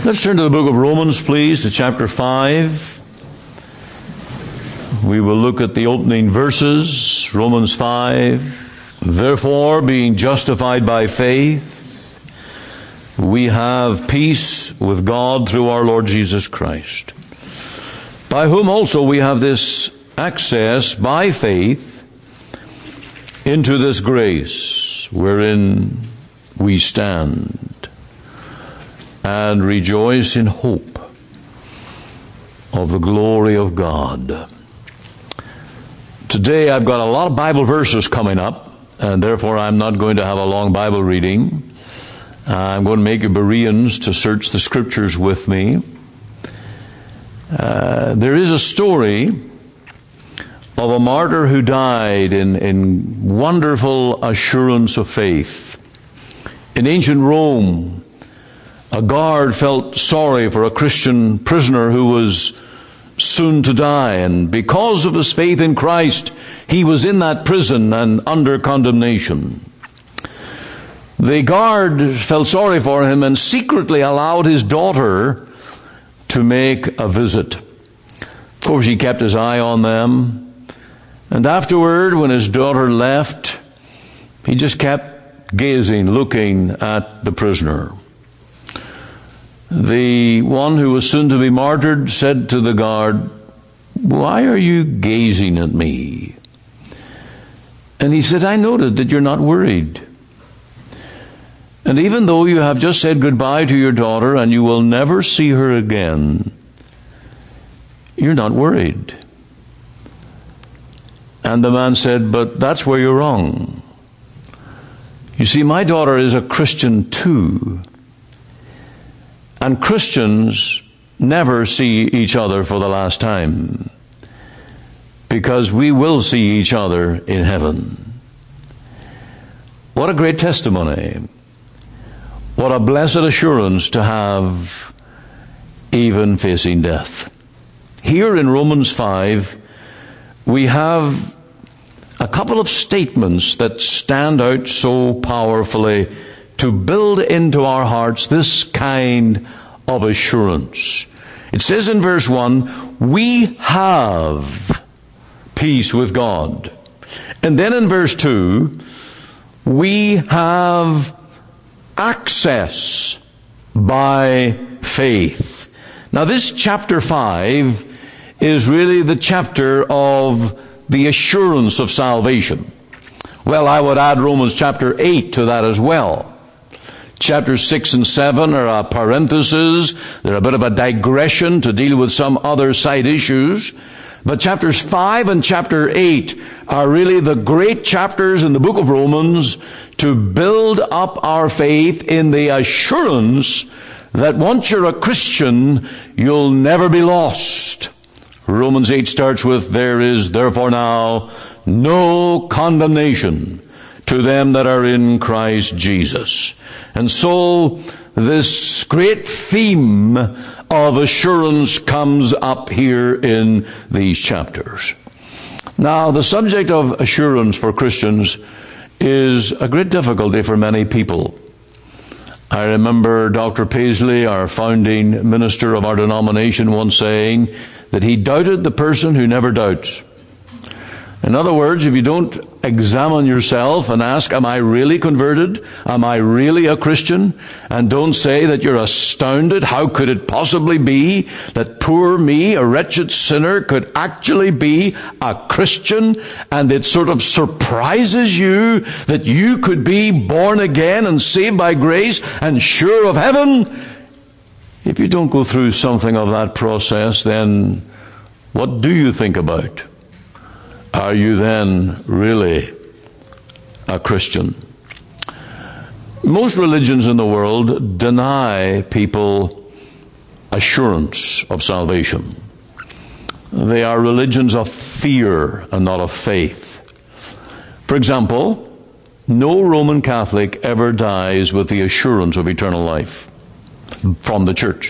Let's turn to the book of Romans, please, to chapter 5. We will look at the opening verses, Romans 5. Therefore, being justified by faith, we have peace with God through our Lord Jesus Christ, by whom also we have this access by faith into this grace wherein we stand, and rejoice in hope of the glory of God. Today I've got a lot of Bible verses coming up, and therefore I'm not going to have a long Bible reading. I'm going to make you Bereans to search the Scriptures with me. There is a story of a martyr who died in wonderful assurance of faith. In ancient Rome, a guard felt sorry for a Christian prisoner who was soon to die, and because of his faith in Christ, he was in that prison and under condemnation. The guard felt sorry for him and secretly allowed his daughter to make a visit. Of course, he kept his eye on them, and afterward, when his daughter left, he just kept gazing, looking at the prisoner. The one who was soon to be martyred said to the guard, "Why are you gazing at me?" And he said, "I noted that you're not worried. And even though you have just said goodbye to your daughter and you will never see her again, you're not worried." And the man said, "But that's where you're wrong. You see, my daughter is a Christian too. And Christians never see each other for the last time, because we will see each other in heaven." What a great testimony. What a blessed assurance to have, even facing death. Here in Romans 5, we have a couple of statements that stand out so powerfully to build into our hearts this kind of assurance. It says in verse 1, we have peace with God. And then in verse 2, we have access by faith. Now this chapter 5 is really the chapter of the assurance of salvation. Well, I would add Romans chapter 8 to that as well. Chapters 6 and 7 are a parenthesis. They're a bit of a digression to deal with some other side issues. But chapters 5 and chapter 8 are really the great chapters in the book of Romans to build up our faith in the assurance that once you're a Christian, you'll never be lost. Romans 8 starts with, "There is therefore now no condemnation to them that are in Christ Jesus." And so this great theme of assurance comes up here in these chapters. Now, the subject of assurance for Christians is a great difficulty for many people. I remember Dr. Paisley, our founding minister of our denomination, once saying that he doubted the person who never doubts. In other words, if you don't examine yourself and ask, am I really converted? Am I really a Christian? And don't say that you're astounded. How could it possibly be that poor me, a wretched sinner, could actually be a Christian? And it sort of surprises you that you could be born again and saved by grace and sure of heaven. If you don't go through something of that process, then what do you think about? Are you then really a Christian? Most religions in the world deny people assurance of salvation. They are religions of fear and not of faith. For example, no Roman Catholic ever dies with the assurance of eternal life from the church.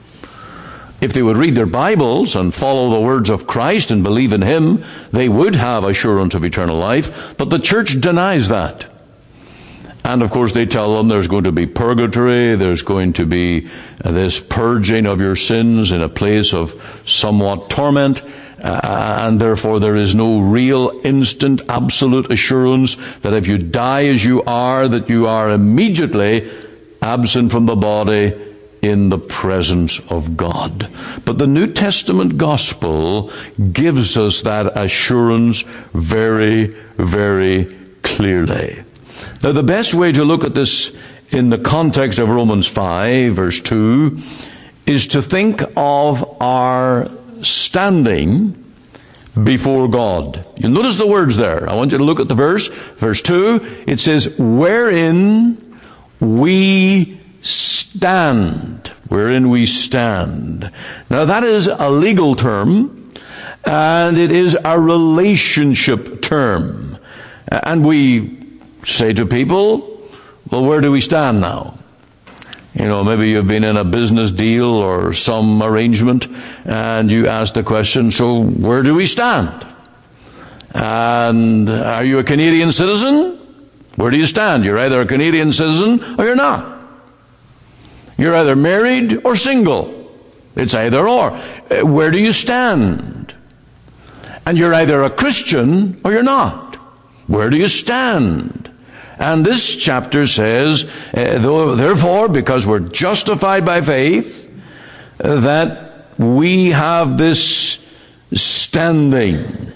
If they would read their Bibles and follow the words of Christ and believe in Him, they would have assurance of eternal life, but the church denies that. And of course they tell them there's going to be purgatory, there's going to be this purging of your sins in a place of somewhat torment, and therefore there is no real instant absolute assurance that if you die as you are, that you are immediately absent from the body in the presence of God. But the New Testament gospel gives us that assurance very, very clearly. Now, the best way to look at this in the context of Romans 5, verse 2, is to think of our standing before God. You notice the words there. I want you to look at the verse. Verse 2, it says, wherein we stand. Wherein we stand. Now, that is a legal term, and it is a relationship term. And we say to people, well, where do we stand now? You know, maybe you've been in a business deal or some arrangement, and you ask the question, so where do we stand? And are you a Canadian citizen? Where do you stand? You're either a Canadian citizen or you're not. You're either married or single. It's either or. Where do you stand? And you're either a Christian or you're not. Where do you stand? And this chapter says, therefore, because we're justified by faith, that we have this standing.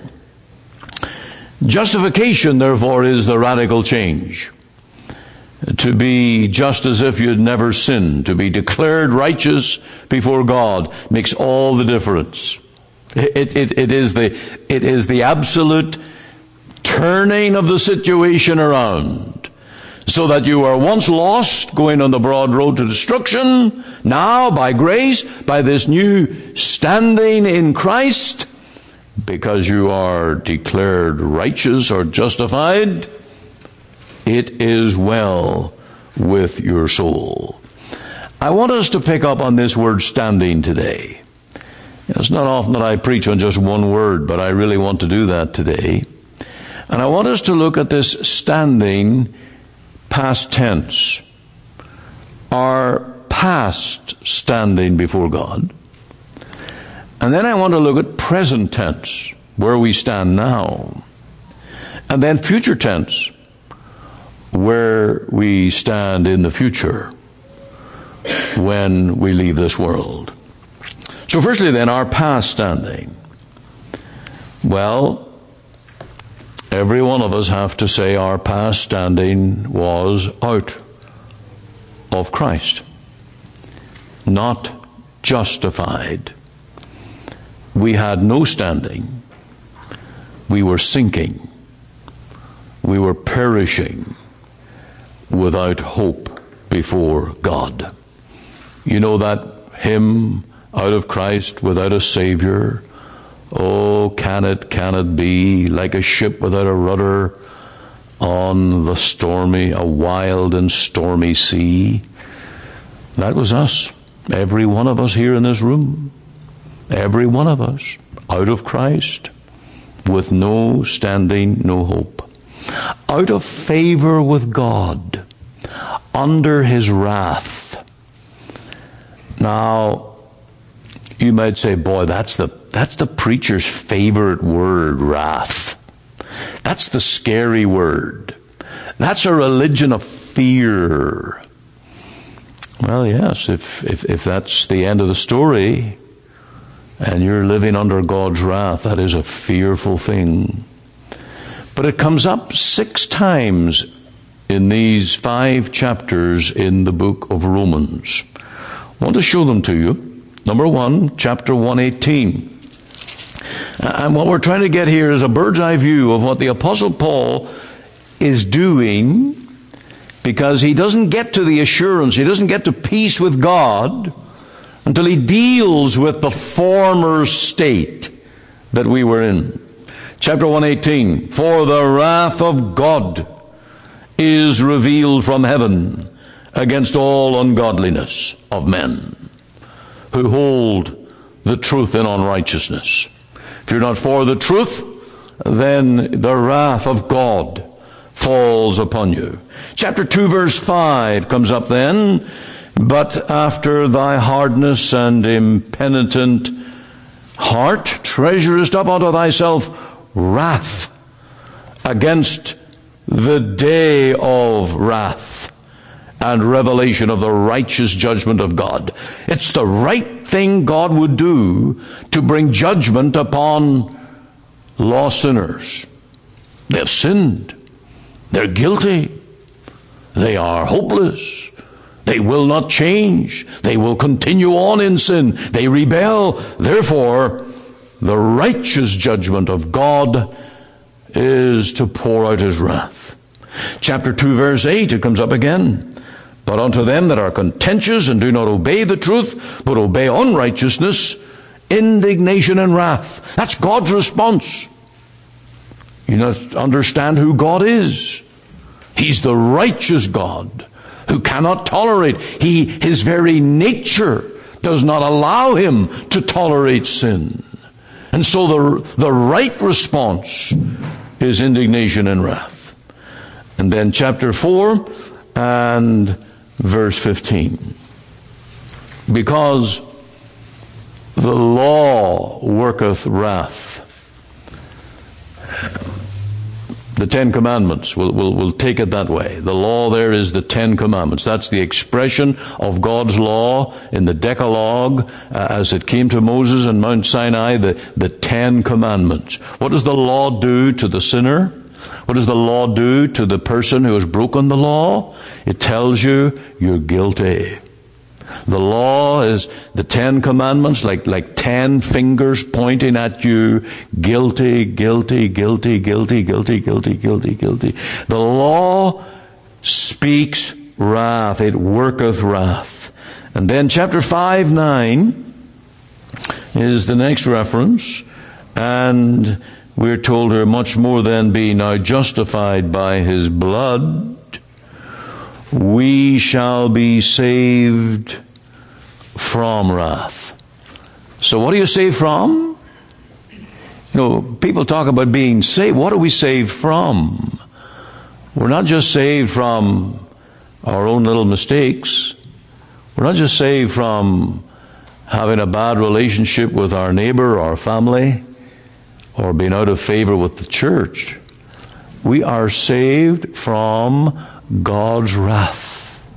Justification, therefore, is the radical change. To be just as if you'd never sinned, to be declared righteous before God, makes all the difference. It is the absolute turning of the situation around, so that you were once lost, going on the broad road to destruction. Now, by grace, by this new standing in Christ, because you are declared righteous or justified, it is well with your soul. I want us to pick up on this word standing today. It's not often that I preach on just one word, but I really want to do that today. And I want us to look at this standing past tense, our past standing before God. And then I want to look at present tense, where we stand now. And then future tense, where we stand in the future when we leave this world. So firstly then, our past standing. Well, every one of us have to say our past standing was out of Christ, not justified. We had no standing. We were sinking. We were perishing without hope before God. You know that hymn, out of Christ, without a Savior? Oh, can it be, like a ship without a rudder on the stormy, a wild and stormy sea? That was us. Every one of us here in this room. Every one of us. Out of Christ, with no standing, no hope. Out of favor with God. Under His wrath. Now, you might say, boy, that's the preacher's favorite word, wrath. That's the scary word. That's a religion of fear. Well, yes, if that's the end of the story, and you're living under God's wrath, that is a fearful thing. But it comes up 6 times in these 5 chapters in the book of Romans. I want to show them to you. Number 1, chapter 1:18. And what we're trying to get here is a bird's eye view of what the Apostle Paul is doing, because he doesn't get to the assurance, he doesn't get to peace with God until he deals with the former state that we were in. Chapter 1:18, for the wrath of God is revealed from heaven against all ungodliness of men who hold the truth in unrighteousness. If you're not for the truth, then the wrath of God falls upon you. Chapter 2, verse 5 comes up then. But after thy hardness and impenitent heart treasurest up unto thyself wrath against the day of wrath and revelation of the righteous judgment of God. It's the right thing God would do to bring judgment upon lost sinners. They've sinned. They're guilty. They are hopeless. They will not change. They will continue on in sin. They rebel. Therefore, the righteous judgment of God is to pour out his wrath. Chapter 2, verse 8, it comes up again. But unto them that are contentious and do not obey the truth, but obey unrighteousness, indignation and wrath. That's God's response. You must understand who God is. He's the righteous God who cannot tolerate. His very nature does not allow him to tolerate sin. And so the right response is indignation and wrath. And then chapter 4 and verse 15. Because the law worketh wrath. The Ten Commandments, we'll take it that way. The law there is the Ten Commandments. That's the expression of God's law in the Decalogue as it came to Moses on Mount Sinai, the Ten Commandments. What does the law do to the sinner? What does the law do to the person who has broken the law? It tells you you're guilty. The law is the Ten Commandments, like 10 fingers pointing at you. Guilty, guilty, guilty, guilty, guilty, guilty, guilty, guilty. The law speaks wrath. It worketh wrath. And then chapter 5:9 is the next reference. And we're told here, much more than be now justified by his blood, we shall be saved from wrath. So what are you saved from? You know, people talk about being saved. What are we saved from? We're not just saved from our own little mistakes. We're not just saved from having a bad relationship with our neighbor or our family or being out of favor with the church. We are saved from God's wrath.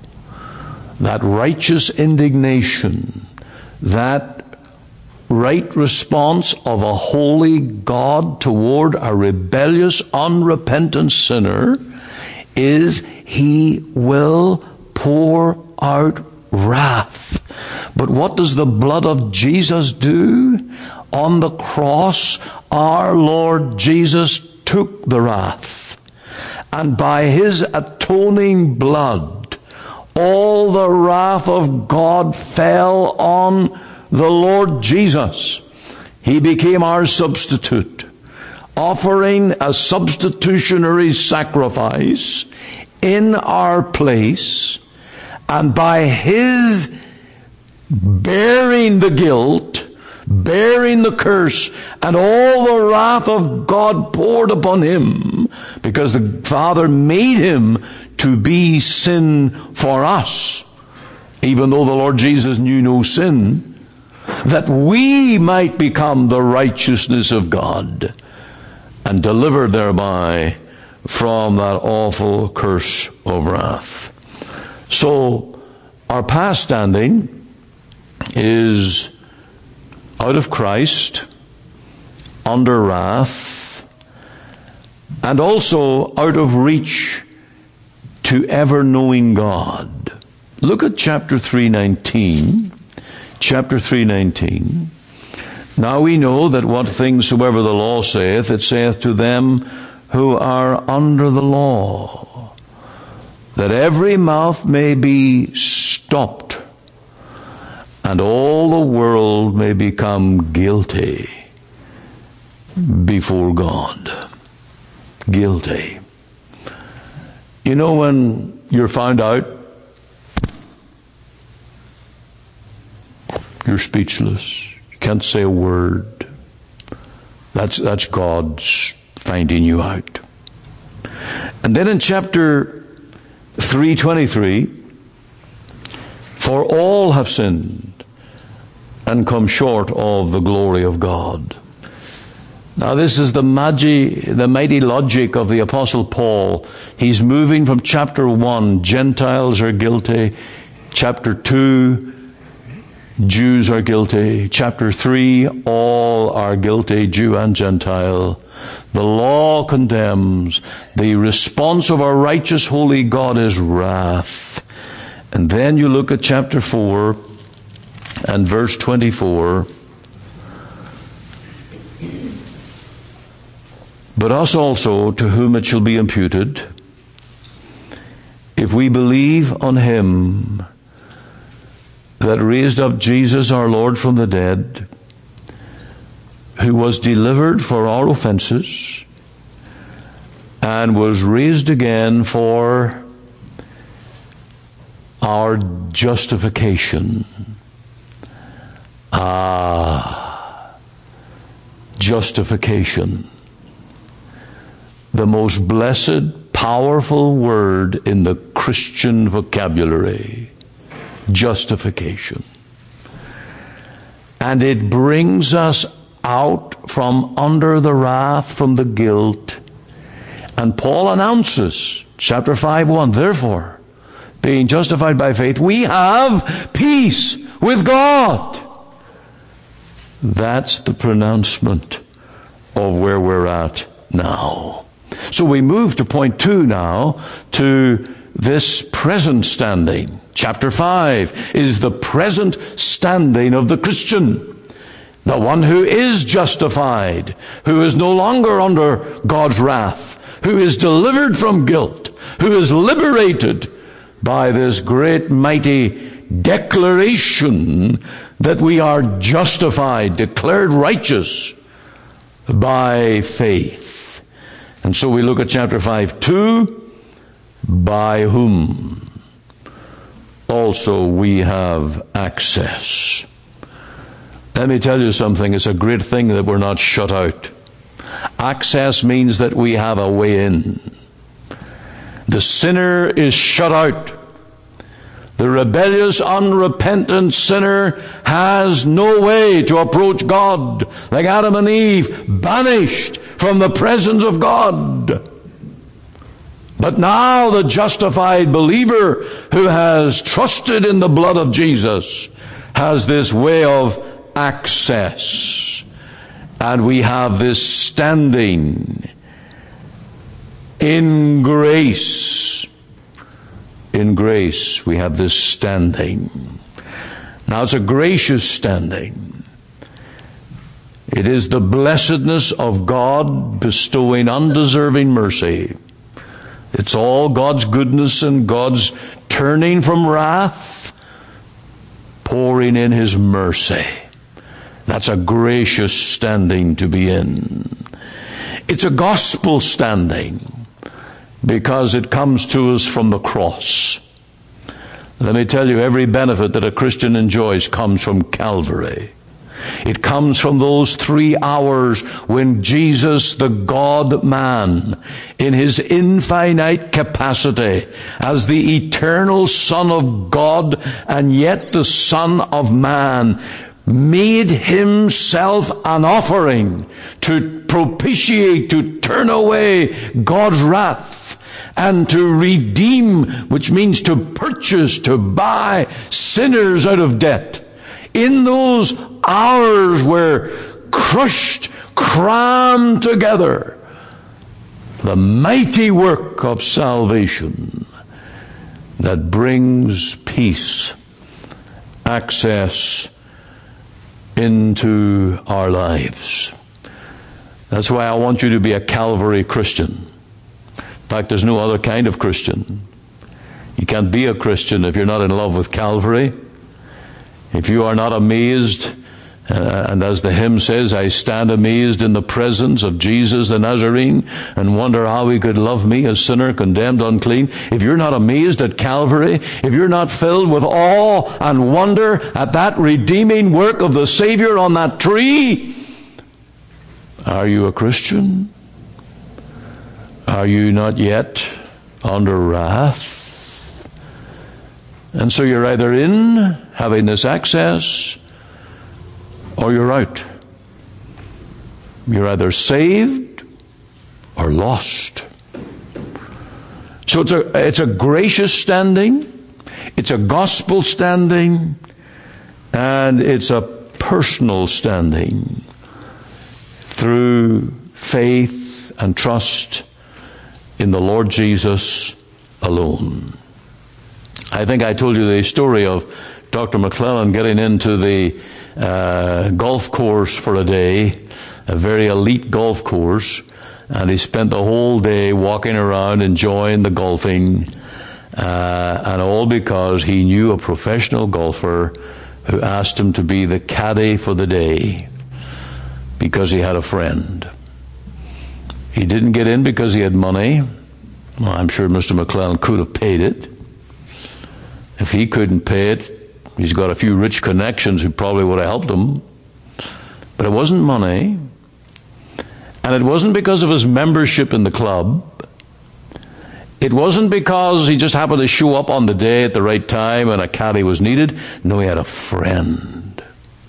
That righteous indignation, that right response of a holy God toward a rebellious, unrepentant sinner is he will pour out wrath. But what does the blood of Jesus do? On the cross, our Lord Jesus took the wrath. And by his atoning blood, all the wrath of God fell on the Lord Jesus. He became our substitute, offering a substitutionary sacrifice in our place. And by his bearing the guilt, bearing the curse, and all the wrath of God poured upon him, because the Father made him to be sin for us, even though the Lord Jesus knew no sin, that we might become the righteousness of God and delivered thereby from that awful curse of wrath. So our past standing is out of Christ, under wrath, and also out of reach to ever-knowing God. Look at chapter 3:19. Chapter 3:19. Now we know that what things soever the law saith, it saith to them who are under the law, that every mouth may be stopped, and all the world may become guilty before God. Guilty. You know, when you're found out, you're speechless. You can't say a word. That's God's finding you out. And then in chapter 3:23, for all have sinned and come short of the glory of God. Now this is the mighty logic of the Apostle Paul. He's moving from chapter 1, Gentiles are guilty. Chapter 2, Jews are guilty. Chapter 3, all are guilty, Jew and Gentile. The law condemns. The response of our righteous, holy God is wrath. And then you look at chapter 4 and verse 24. But us also, to whom it shall be imputed, if we believe on him that raised up Jesus our Lord from the dead, who was delivered for our offenses, and was raised again for our justification. Justification. The most blessed, powerful word in the Christian vocabulary. Justification. And it brings us out from under the wrath, from the guilt. And Paul announces, chapter 5:1, therefore, being justified by faith, we have peace with God. That's the pronouncement of where we're at now. So we move to point 2 now, to this present standing. Chapter 5 is the present standing of the Christian. The one who is justified, who is no longer under God's wrath, who is delivered from guilt, who is liberated by this great mighty declaration that we are justified, declared righteous by faith. And so we look at chapter 5:2, by whom also we have access. Let me tell you something, it's a great thing that we're not shut out. Access means that we have a way in. The sinner is shut out. The rebellious, unrepentant sinner has no way to approach God, like Adam and Eve, banished from the presence of God. But now the justified believer who has trusted in the blood of Jesus has this way of access. And we have this standing in grace. In grace, we have this standing. Now, it's a gracious standing. It is the blessedness of God bestowing undeserving mercy. It's all God's goodness and God's turning from wrath, pouring in His mercy. That's a gracious standing to be in. It's a gospel standing, because it comes to us from the cross. Let me tell you, every benefit that a Christian enjoys comes from Calvary. It comes from those 3 hours when Jesus, the God-man, in His infinite capacity, as the eternal Son of God and yet the Son of Man, made Himself an offering to propitiate, to turn away God's wrath, and to redeem, which means to purchase, to buy sinners out of debt. In those hours were crushed, crammed together, the mighty work of salvation that brings peace, access into our lives. That's why I want you to be a Calvary Christian. In fact, there's no other kind of Christian. You can't be a Christian if you're not in love with Calvary. If you are not amazed, and as the hymn says, I stand amazed in the presence of Jesus the Nazarene and wonder how He could love me, a sinner condemned unclean. If you're not amazed at Calvary, if you're not filled with awe and wonder at that redeeming work of the Savior on that tree, are you a Christian? Are you not yet under wrath? And so you're either in, having this access, or you're out. You're either saved or lost. So it's a gracious standing, it's a gospel standing, and it's a personal standing through faith and trust in the Lord Jesus alone. I think I told you the story of Dr. McClellan getting into the golf course for a day, a very elite golf course, and he spent the whole day walking around enjoying the golfing, and all because he knew a professional golfer who asked him to be the caddy for the day because he had a friend. He didn't get in because he had money. Well, I'm sure Mr. McClellan could have paid it. If he couldn't pay it, he's got a few rich connections who probably would have helped him. But it wasn't money. And it wasn't because of his membership in the club. It wasn't because he just happened to show up on the day at the right time and a caddy was needed. No, he had a friend.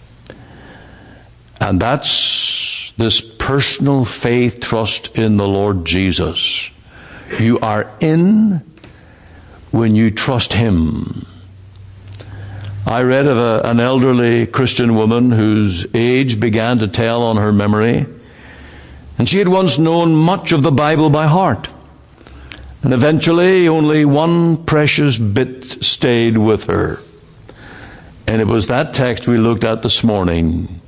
And that's this personal faith, trust in the Lord Jesus. You are in when you trust Him. I read of an elderly Christian woman whose age began to tell on her memory. And she had once known much of the Bible by heart. And eventually only one precious bit stayed with her. And it was that text we looked at this morning.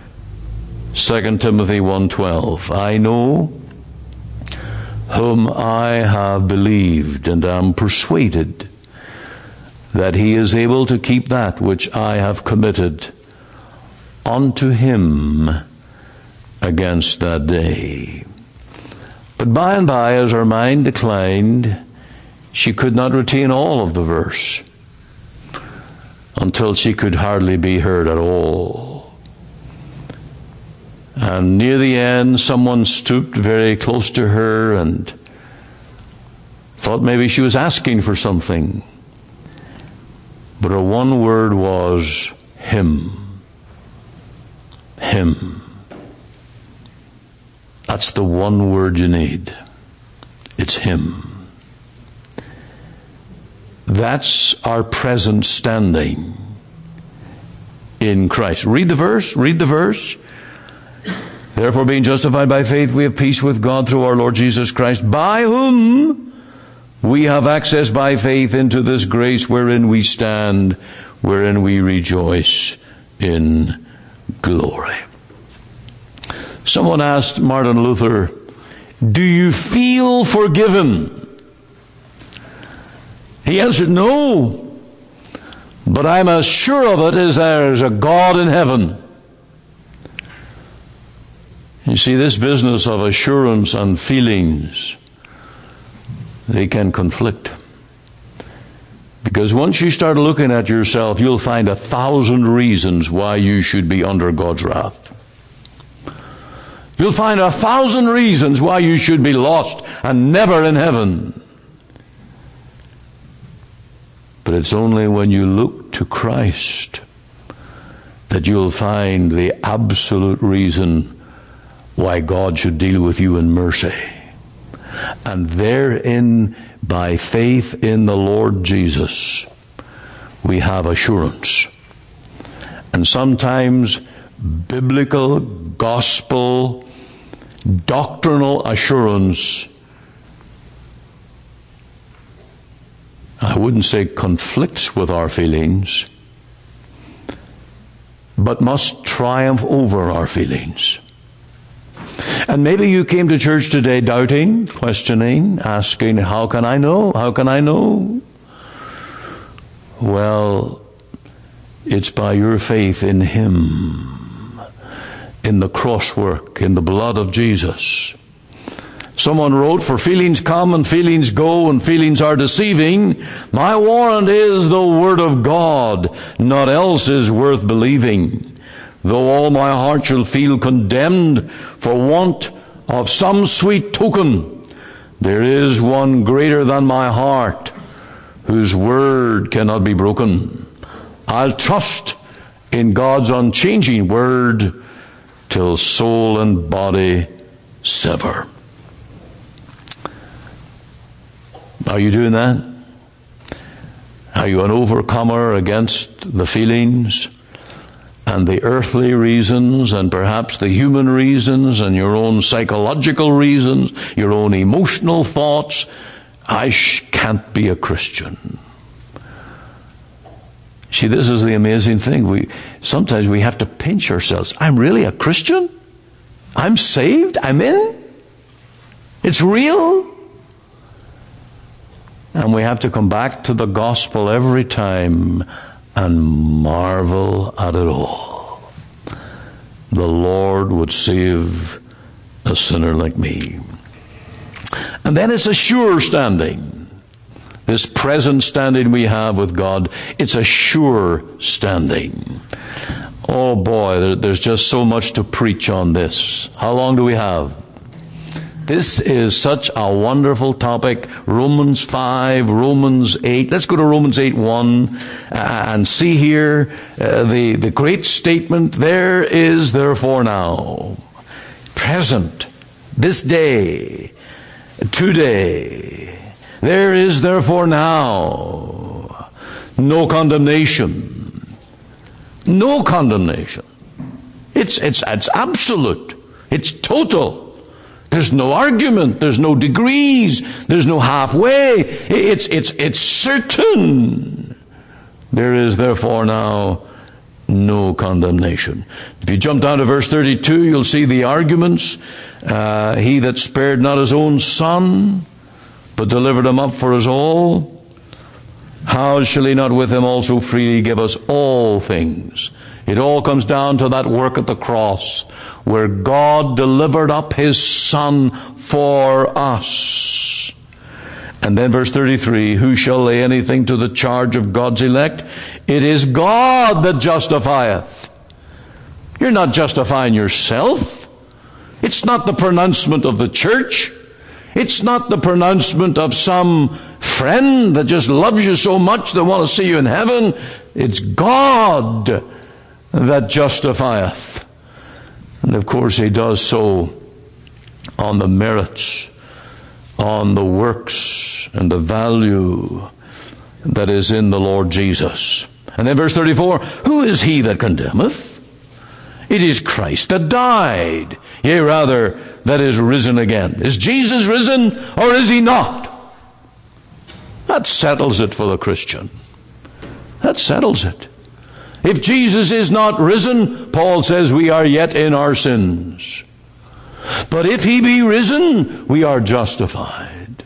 2 Timothy 1:12. I know whom I have believed, and am persuaded that He is able to keep that which I have committed unto Him against that day. But by and by, as her mind declined, she could not retain all of the verse until she could hardly be heard at all. And near the end, someone stooped very close to her and thought maybe she was asking for something. But her one word was, Him. Him. That's the one word you need. It's Him. That's our present standing in Christ. Read the verse. Read the verse. Therefore, being justified by faith, we have peace with God through our Lord Jesus Christ, by whom we have access by faith into this grace wherein we stand, wherein we rejoice in glory. Someone asked Martin Luther, do you feel forgiven? He answered, no, but I'm as sure of it as there's a God in heaven. You see, this business of assurance and feelings, they can conflict. Because once you start looking at yourself, you'll find 1,000 reasons why you should be under God's wrath. You'll find 1,000 reasons why you should be lost and never in heaven. But it's only when you look to Christ that you'll find the absolute reason why God should deal with you in mercy. And therein, by faith in the Lord Jesus, we have assurance. And sometimes biblical, gospel, doctrinal assurance, I wouldn't say conflicts with our feelings, but must triumph over our feelings. And maybe you came to church today doubting, questioning, asking, how can I know? How can I know? Well, it's by your faith in Him, in the cross work, in the blood of Jesus. Someone wrote, for feelings come and feelings go and feelings are deceiving. My warrant is the Word of God, naught else is worth believing. Though all my heart shall feel condemned for want of some sweet token, There is one greater than my heart, whose word cannot be broken. I'll trust in God's unchanging word till soul and body sever. Are you doing that? Are you an overcomer against the feelings and the earthly reasons and perhaps the human reasons and your own psychological reasons, your own emotional thoughts? I can't be a Christian. See, this is the amazing thing. Sometimes we have to pinch ourselves. I'm really a Christian? I'm saved? I'm in? It's real? And we have to come back to the gospel every time and marvel at it all. The Lord would save a sinner like me. And then it's a sure standing. This present standing we have with God, it's a sure standing. Oh boy, there's just so much to preach on this. How long do we have? This is such a wonderful topic. Romans 5, Romans 8. Let's go to Romans 8:1 and see here the great statement. There is therefore now, present, this day, today, there is therefore now no condemnation. No condemnation. It's absolute. It's total. There's no argument. There's no degrees. There's no halfway. It's certain. There is therefore now no condemnation. If you jump down to verse 32, you'll see the arguments. He that spared not his own son, but delivered him up for us all, how shall he not with him also freely give us all things? It all comes down to that work at the cross, where God delivered up his Son for us. And then verse 33, who shall lay anything to the charge of God's elect? It is God that justifieth. You're not justifying yourself. It's not the pronouncement of the church. It's not the pronouncement of some friend that just loves you so much they want to see you in heaven. It's God that justifieth. And of course he does so on the merits, on the works and the value that is in the Lord Jesus. And then verse 34, who is he that condemneth? It is Christ that died, yea rather, that is risen again. Is Jesus risen or is he not? That settles it for the Christian. That settles it. If Jesus is not risen, Paul says we are yet in our sins. But if he be risen, we are justified.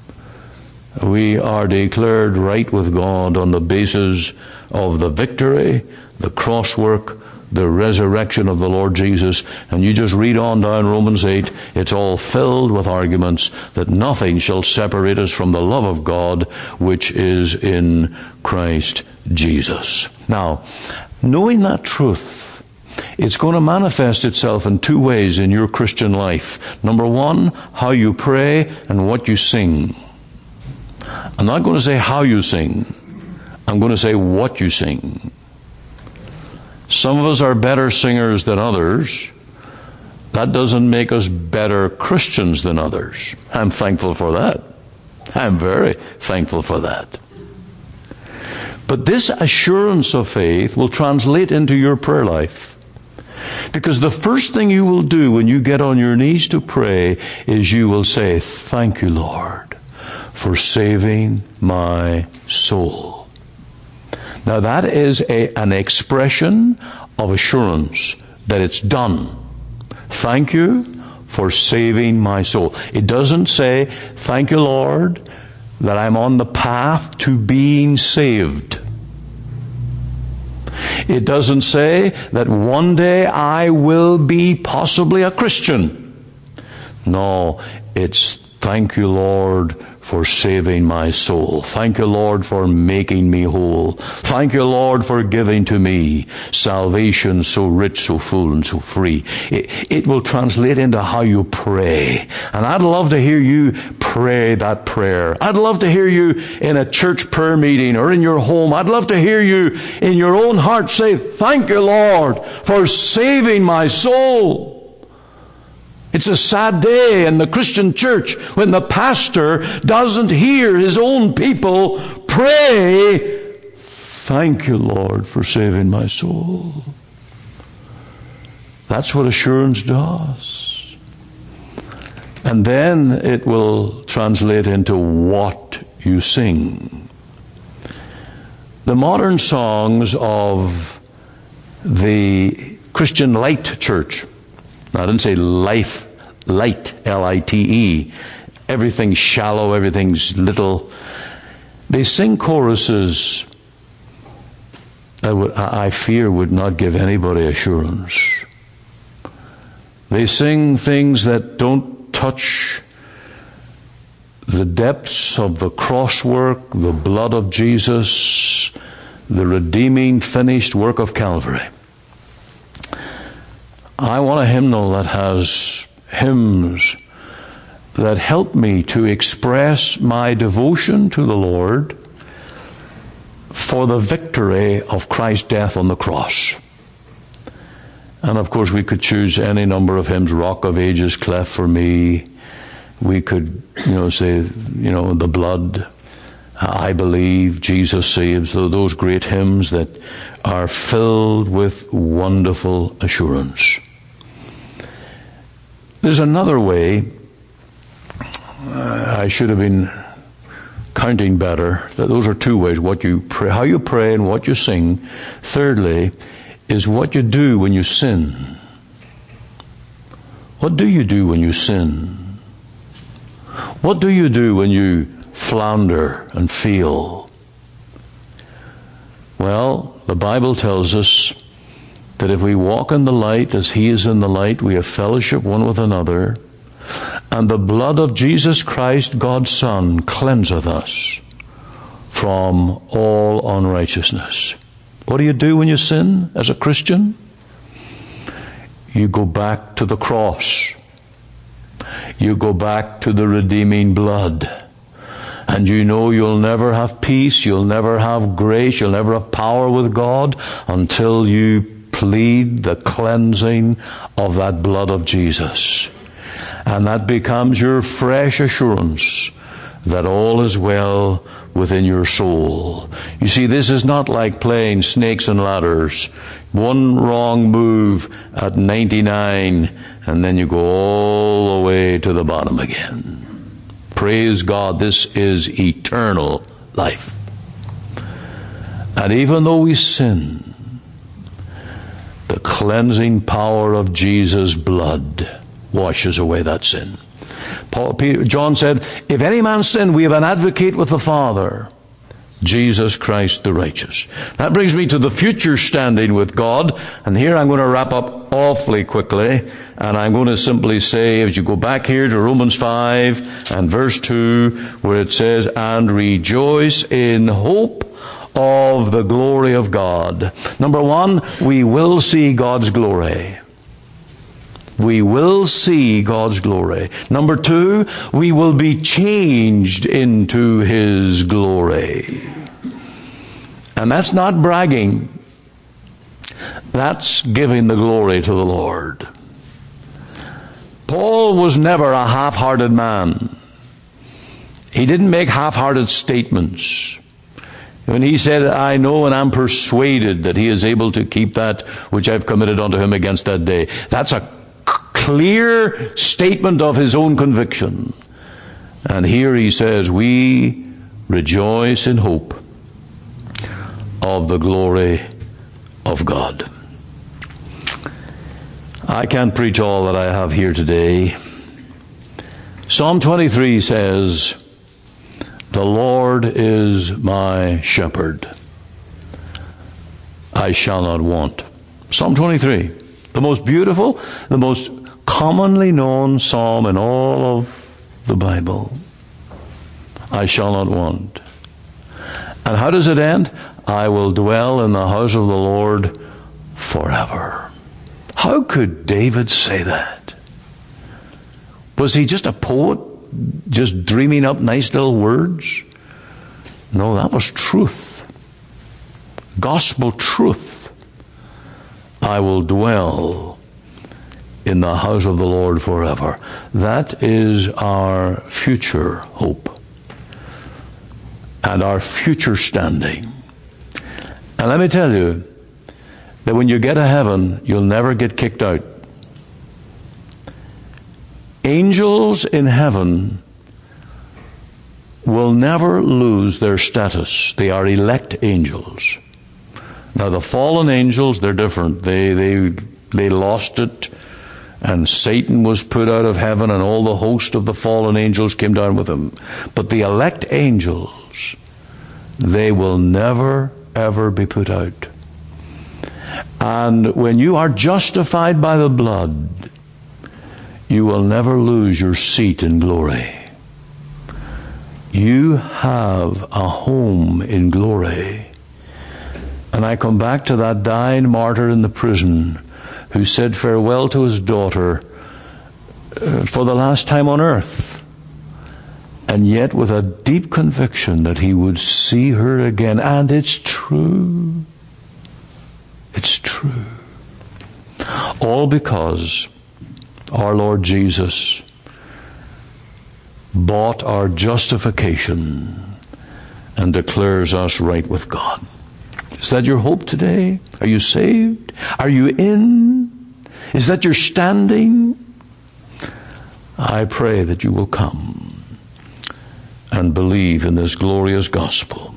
We are declared right with God on the basis of the victory, the cross work, the resurrection of the Lord Jesus. And you just read on down Romans 8, it's all filled with arguments that nothing shall separate us from the love of God which is in Christ Jesus. Now, knowing that truth, it's going to manifest itself in two ways in your Christian life. Number one, how you pray and what you sing. I'm not going to say how you sing. I'm going to say what you sing. Some of us are better singers than others. That doesn't make us better Christians than others. I'm thankful for that. I'm very thankful for that. But this assurance of faith will translate into your prayer life. Because the first thing you will do when you get on your knees to pray is you will say, thank you, Lord, for saving my soul. Now that is an expression of assurance that it's done. Thank you for saving my soul. It doesn't say, thank you, Lord, that I'm on the path to being saved. It doesn't say that one day I will be possibly a Christian. No, it's thank you, Lord, for saving my soul. Thank you, Lord, for making me whole. Thank you, Lord, for giving to me salvation so rich, so full, and so free. It will translate into how you pray. And I'd love to hear you pray that prayer. I'd love to hear you in a church prayer meeting or in your home. I'd love to hear you in your own heart say, thank you, Lord, for saving my soul. It's a sad day in the Christian church when the pastor doesn't hear his own people pray, thank you, Lord, for saving my soul. That's what assurance does. And then it will translate into what you sing. The modern songs of the Christian Light Church, now, I didn't say life, light, L-I-T-E. Everything's shallow, everything's little. They sing choruses that I fear would not give anybody assurance. They sing things that don't touch the depths of the cross work, the blood of Jesus, the redeeming, finished work of Calvary. I want a hymnal that has hymns that help me to express my devotion to the Lord for the victory of Christ's death on the cross. And of course we could choose any number of hymns. Rock of Ages, cleft for me. We could, say, the blood, I believe, Jesus saves. Those great hymns that are filled with wonderful assurance. There's another way. I should have been counting better. Those are two ways: what you pray, how you pray, and what you sing. Thirdly, is what you do when you sin. What do you do when you sin? What do you do when you flounder and fail? Well, the Bible tells us that if we walk in the light as He is in the light, we have fellowship one with another, and the blood of Jesus Christ, God's Son, cleanseth us from all unrighteousness. What do you do when you sin as a Christian? You go back to the cross. You go back to the redeeming blood. And you know you'll never have peace, you'll never have grace, you'll never have power with God until you plead the cleansing of that blood of Jesus. And that becomes your fresh assurance that all is well within your soul. You see, this is not like playing snakes and ladders. One wrong move at 99, and then you go all the way to the bottom again. Praise God, this is eternal life. And even though we sin, the cleansing power of Jesus' blood washes away that sin. John said, if any man sin, we have an advocate with the Father, Jesus Christ the righteous. That brings me to the future standing with God. And here I'm going to wrap up awfully quickly. And I'm going to simply say, as you go back here to Romans 5 and verse 2, where it says, and rejoice in hope of the glory of God. Number one, we will see God's glory. We will see God's glory. Number two, we will be changed into His glory. And that's not bragging. That's giving the glory to the Lord. Paul was never a half-hearted man. He didn't make half-hearted statements. When he said, I know and I'm persuaded that he is able to keep that which I've committed unto him against that day. That's a clear statement of his own conviction. And here he says, we rejoice in hope of the glory of God. I can't preach all that I have here today. Psalm 23 says, the Lord is my shepherd. I shall not want. Psalm 23, the most beautiful, the most commonly known psalm in all of the Bible. I shall not want. And how does it end? I will dwell in the house of the Lord forever. How could David say that? Was he just a poet, just dreaming up nice little words? No, that was truth. Gospel truth. I will dwell in the house of the Lord forever. That is our future hope and our future standing. And let me tell you that when you get to heaven, you'll never get kicked out. Angels in heaven will never lose their status. They are elect angels. Now the fallen angels, they're different. They lost it, and Satan was put out of heaven, and all the host of the fallen angels came down with him. But the elect angels, they will never, ever be put out. And when you are justified by the blood, you will never lose your seat in glory. You have a home in glory. And I come back to that dying martyr in the prison who said farewell to his daughter for the last time on earth, and yet with a deep conviction that he would see her again. And it's true. It's true. All because our Lord Jesus bought our justification and declares us right with God. Is that your hope today? Are you saved? Are you in? Is that your standing? I pray that you will come and believe in this glorious gospel.